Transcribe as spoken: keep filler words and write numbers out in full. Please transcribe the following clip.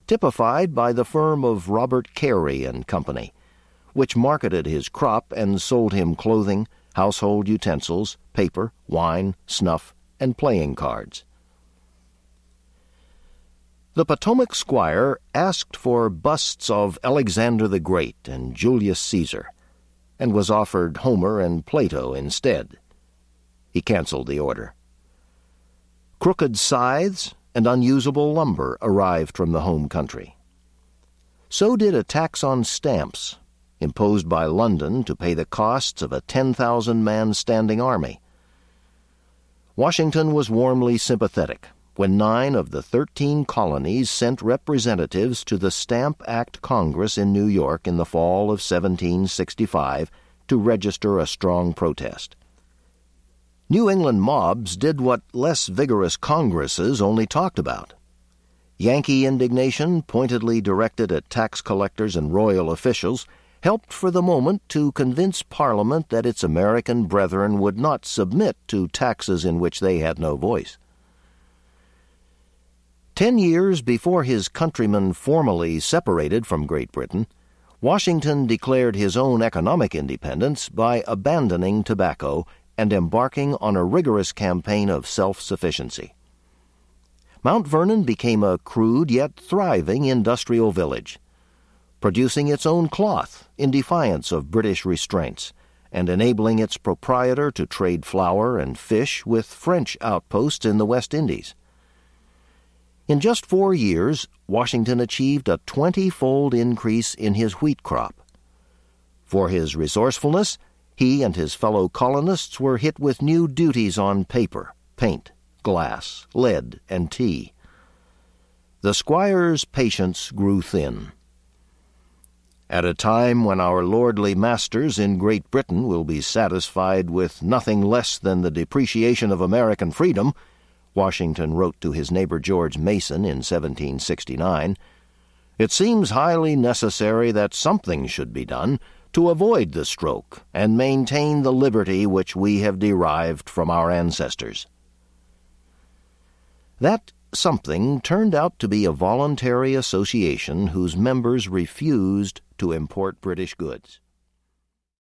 typified by the firm of Robert Carey and Company, which marketed his crop and sold him clothing, household utensils, paper, wine, snuff, and playing cards. The Potomac squire asked for busts of Alexander the Great and Julius Caesar, and was offered Homer and Plato instead. He canceled the order. Crooked scythes and unusable lumber arrived from the home country. So did a tax on stamps, imposed by London to pay the costs of a ten thousand man standing army. Washington was warmly sympathetic when nine of the thirteen colonies sent representatives to the Stamp Act Congress in New York in the fall of seventeen sixty-five to register a strong protest. New England mobs did what less vigorous Congresses only talked about. Yankee indignation, pointedly directed at tax collectors and royal officials, helped for the moment to convince Parliament that its American brethren would not submit to taxes in which they had no voice. Ten years before his countrymen formally separated from Great Britain, Washington declared his own economic independence by abandoning tobacco and embarking on a rigorous campaign of self-sufficiency. Mount Vernon became a crude yet thriving industrial village, producing its own cloth in defiance of British restraints and enabling its proprietor to trade flour and fish with French outposts in the West Indies. In just four years, Washington achieved a twenty-fold increase in his wheat crop. For his resourcefulness, he and his fellow colonists were hit with new duties on paper, paint, glass, lead, and tea. The squire's patience grew thin. At a time when our lordly masters in Great Britain will be satisfied with nothing less than the depreciation of American freedom, Washington wrote to his neighbor George Mason in seventeen sixty-nine, it seems highly necessary that something should be done to avoid the stroke and maintain the liberty which we have derived from our ancestors. That something turned out to be a voluntary association whose members refused to import British goods.